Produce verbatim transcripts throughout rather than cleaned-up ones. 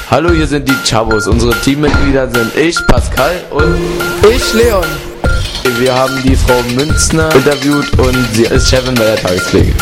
Hallo, hier sind die Chabos. Unsere Teammitglieder sind ich, Pascal und ich, Leon. Wir haben die Frau Münzner interviewt und sie ist Chefin bei der Tagespflege.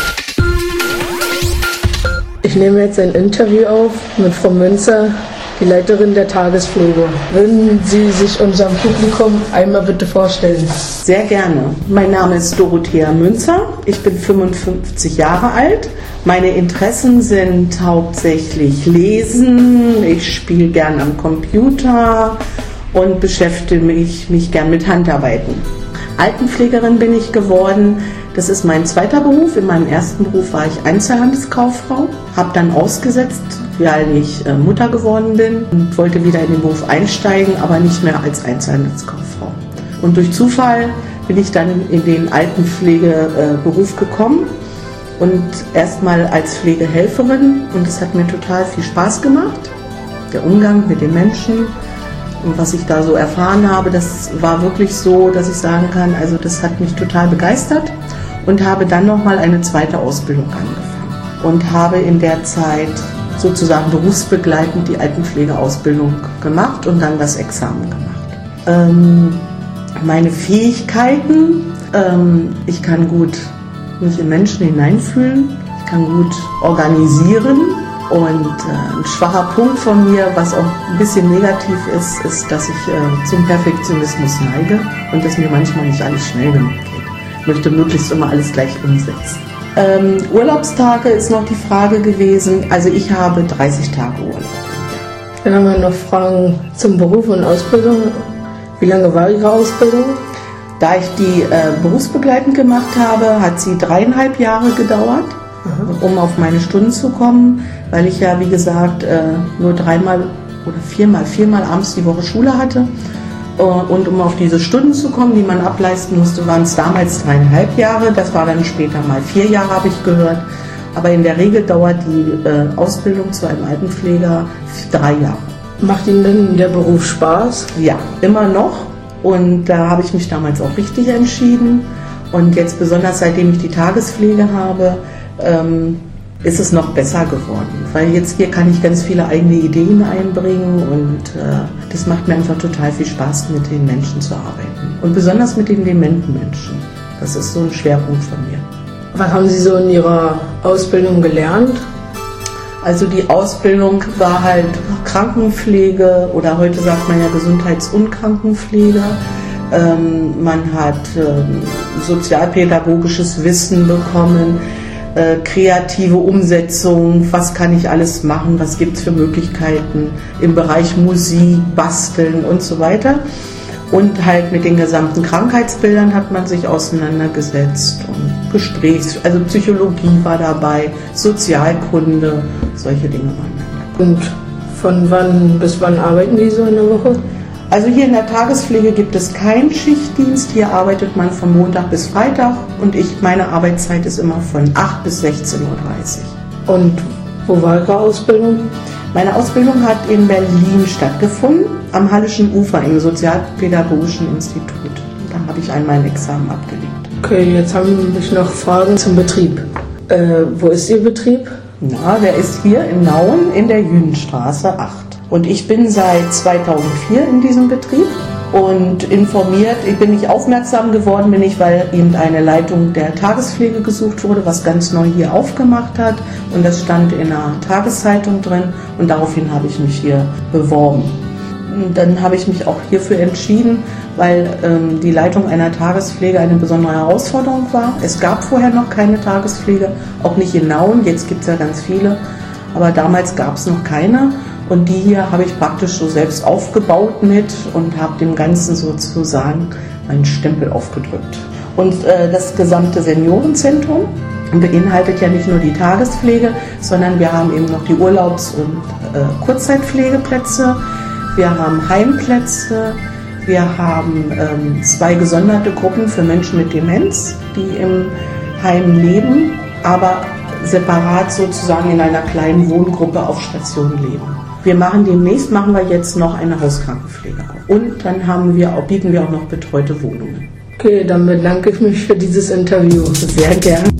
Ich nehme jetzt ein Interview auf mit Frau Münzer, die Leiterin der Tagespflege. Würden Sie sich unserem Publikum einmal bitte vorstellen? Sehr gerne. Mein Name ist Dorothea Münzer. Ich bin fünfundfünfzig Jahre alt. Meine Interessen sind hauptsächlich Lesen. Ich spiele gern am Computer und beschäftige mich, mich gern mit Handarbeiten. Altenpflegerin bin ich geworden. Das ist mein zweiter Beruf. In meinem ersten Beruf war ich Einzelhandelskauffrau, habe dann ausgesetzt, weil ich äh, Mutter geworden bin und wollte wieder in den Beruf einsteigen, aber nicht mehr als Einzelhandelskauffrau. Und durch Zufall bin ich dann in den Altenpflegeberuf äh, gekommen und erstmal als Pflegehelferin, und es hat mir total viel Spaß gemacht. Der Umgang mit den Menschen und was ich da so erfahren habe, das war wirklich so, dass ich sagen kann, also das hat mich total begeistert. Und habe dann nochmal eine zweite Ausbildung angefangen und habe in der Zeit sozusagen berufsbegleitend die Altenpflegeausbildung gemacht und dann das Examen gemacht. Ähm, meine Fähigkeiten, ähm, ich kann gut mich in Menschen hineinfühlen, ich kann gut organisieren und äh, ein schwacher Punkt von mir, was auch ein bisschen negativ ist, ist, dass ich äh, zum Perfektionismus neige und dass mir manchmal nicht alles schnell genug geht. Ich möchte möglichst immer alles gleich umsetzen. Ähm, Urlaubstage ist noch die Frage gewesen. Also ich habe dreißig Tage Urlaub. Dann haben wir noch Fragen zum Beruf und Ausbildung. Wie lange war Ihre Ausbildung? Da ich die äh, berufsbegleitend gemacht habe, hat sie dreieinhalb Jahre gedauert, Aha. um auf meine Stunden zu kommen, weil ich ja, wie gesagt, äh, nur dreimal oder viermal, viermal abends die Woche Schule hatte. Und um auf diese Stunden zu kommen, die man ableisten musste, waren es damals dreieinhalb Jahre. Das war dann später mal vier Jahre, habe ich gehört. Aber in der Regel dauert die äh, Ausbildung zu einem Altenpfleger drei Jahre. Macht Ihnen denn der Beruf Spaß? Ja, immer noch. Und da habe ich mich damals auch richtig entschieden. Und jetzt besonders seitdem ich die Tagespflege habe, ähm, ist es noch besser geworden, weil jetzt hier kann ich ganz viele eigene Ideen einbringen und äh, das macht mir einfach total viel Spaß, mit den Menschen zu arbeiten und besonders mit den dementen Menschen. Das ist so ein Schwerpunkt von mir. Was haben Sie so in Ihrer Ausbildung gelernt? Also die Ausbildung war halt Krankenpflege oder heute sagt man ja Gesundheits- und Krankenpflege. Ähm, man hat ähm, sozialpädagogisches Wissen bekommen, kreative Umsetzung, was kann ich alles machen, was gibt es für Möglichkeiten im Bereich Musik, Basteln und so weiter. Und halt mit den gesamten Krankheitsbildern hat man sich auseinandergesetzt und Gesprächs-, also Psychologie war dabei, Sozialkunde, solche Dinge waren dabei. Und von wann bis wann arbeiten die so in der Woche? Also hier in der Tagespflege gibt es keinen Schichtdienst. Hier arbeitet man von Montag bis Freitag und ich, meine Arbeitszeit ist immer von acht bis sechzehn Uhr dreißig. Und wo war Ihre Ausbildung? Meine Ausbildung hat in Berlin stattgefunden, am Hallischen Ufer im Sozialpädagogischen Institut. Da habe ich einmal ein Examen abgelegt. Okay, jetzt haben wir noch Fragen zum Betrieb. Äh, wo ist Ihr Betrieb? Na, der ist hier in Nauen in der Jüdenstraße acht. Und ich bin seit zweitausendvier in diesem Betrieb und informiert, ich bin nicht aufmerksam geworden, bin ich, weil eben eine Leitung der Tagespflege gesucht wurde, was ganz neu hier aufgemacht hat und das stand in einer Tageszeitung drin und daraufhin habe ich mich hier beworben. Und dann habe ich mich auch hierfür entschieden, weil ähm, die Leitung einer Tagespflege eine besondere Herausforderung war. Es gab vorher noch keine Tagespflege, auch nicht in Nauen, jetzt gibt es ja ganz viele, aber damals gab es noch keine. Und die hier habe ich praktisch so selbst aufgebaut mit und habe dem Ganzen sozusagen meinen Stempel aufgedrückt. Und äh, das gesamte Seniorenzentrum beinhaltet ja nicht nur die Tagespflege, sondern wir haben eben noch die Urlaubs- und äh, Kurzzeitpflegeplätze, wir haben Heimplätze, wir haben ähm, zwei gesonderte Gruppen für Menschen mit Demenz, die im Heim leben, aber separat sozusagen in einer kleinen Wohngruppe auf Station leben. Wir machen demnächst, machen wir jetzt noch eine Hauskrankenpflege auf. Und dann haben wir auch, bieten wir auch noch betreute Wohnungen. Okay, dann bedanke ich mich für dieses Interview. Sehr gerne.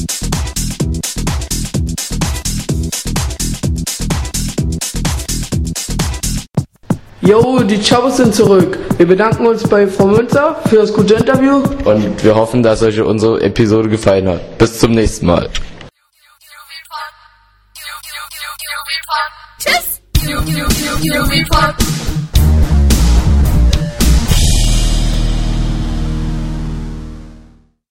Jo, die Chabos sind zurück. Wir bedanken uns bei Frau Münzer für das gute Interview. Und wir hoffen, dass euch unsere Episode gefallen hat. Bis zum nächsten Mal. Tschüss!